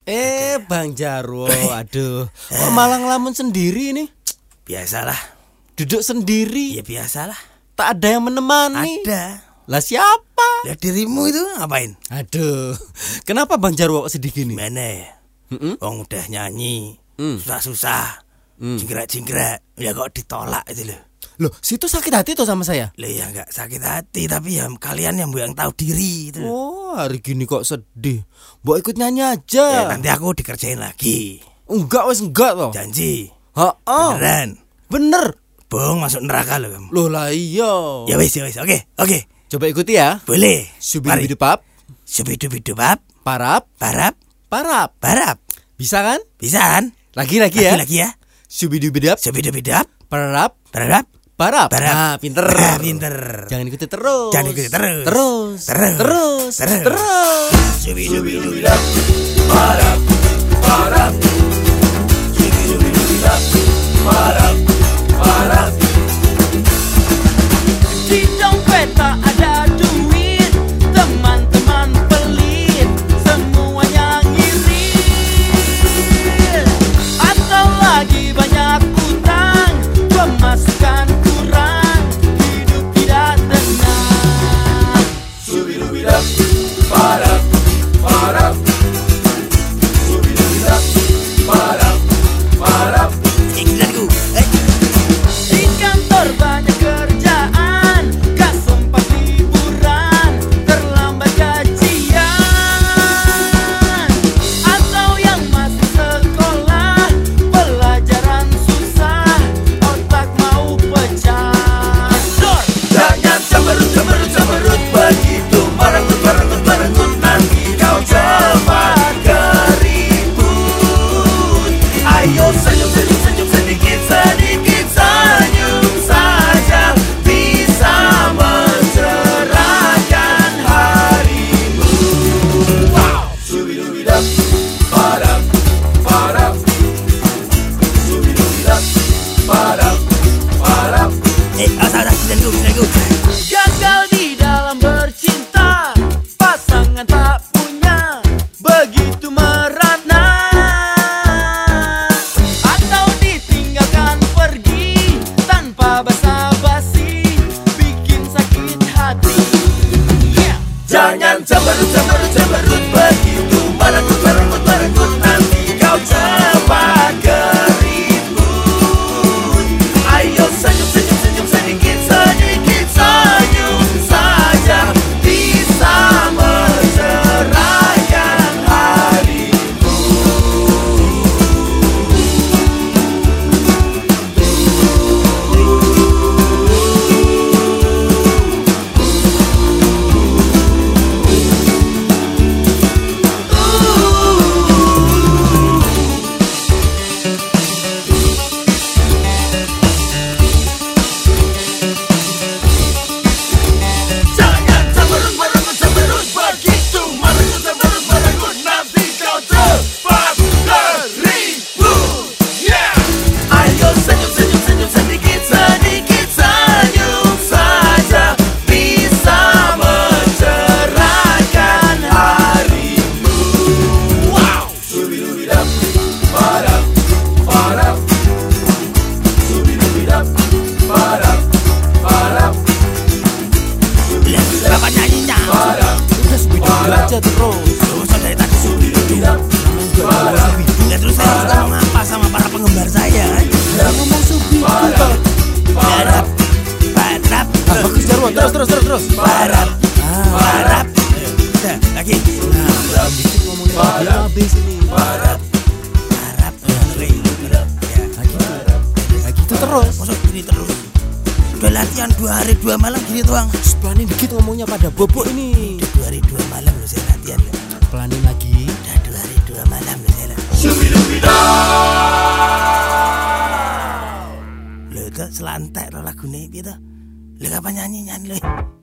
Bang Jarwo, aduh, kok malah ngelamun sendiri nih? Biasalah. Duduk sendiri? Ya biasalah. Tak ada yang menemani? Ada. Lah siapa? Lihat dirimu itu ngapain? Aduh, kenapa Bang Jarwo kok sedih gini? Mana ya? Wong udah nyanyi, susah-susah, jingkrak-jingkrak, ya kok ditolak itu loh. Loh, situ sakit hati tuh sama saya? Lah ya nggak sakit hati, tapi ya kalian yang tahu diri itu. Oh, hari gini kok sedih. Mbok ikut nyanyi aja. Ya, nanti aku dikerjain lagi. Enggak toh. Janji. Beneran. Bener. Bohong masuk neraka loh kamu. Loh lah iya. Ya wis. Oke. Coba ikuti ya. Boleh. Subidubidubap. Subidubidubap. Parap. Bisa kan? Bisa kan? Lagi ya. Lagi ya. Subidubidap. Parap. Nah, pinter. Jangan ikuti terus. Terus. Subidubidubidap. Parap. Subidubidubidap. Parap. Di dompet tak ada duit, teman-teman pelit, semuanya ngirit. Atau lagi banyak utang, pemasukan kurang, hidup tidak tenang. Subidubidap. Parap. Subidubidap. Parap. Di kantor banyak kerjaan, gak sempat liburan, terlambat gajian. Atau yang masih sekolah, pelajaran susah, otak mau pecah. Jangan cemberut begitu, merenggut, nanti kau cepat keribut. Ayo senyum sedikit senyum saja, bisa mencerahkan harimu. Subidubidap. Parap. Subidubidap. Parap. Aku. Gagal di dalam bercinta, pasangan tak punya, begitu merana. Atau ditinggalkan pergi, tanpa basa-basi, bikin sakit hati. Jangan cemberut begitu, merenggut, nanti kau cepat keribut. Ayo senyum sedikit senyum saja, bisa mencerahkan harimu. Jangan cemberut begitu, merenggut, nanti kau cepat keribut. Ayo senyum sedikit senyum saja, bisa mencerahkan harimu. Subidubidap. Parap. Subidubidap. Parap. Lihat berapa nyanyinya. Udah subidubidap aja terus. Dari tadi subidubidap. Ya terus saya harus ngomong apa sama para penggemar saya kan? Ngomong subidubidap. Parap. Bagus Jarwo, terus. Parap. Udah, lagi. Dikit ngomongnya lagi habis ini. Parap. Kayak gitu terus. Masuk gini terus. Udah latihan 2 hari 2 malam gini doang. Pelanin dikit ngomongnya pada bobok ini. 2 hari 2 malam loh saya latihan loh. Pelanin lagi. Udah 2 hari 2 malam loh saya latihan. Loh itu selantai loh lagu ini gitu. Loh kapan nyanyi loh.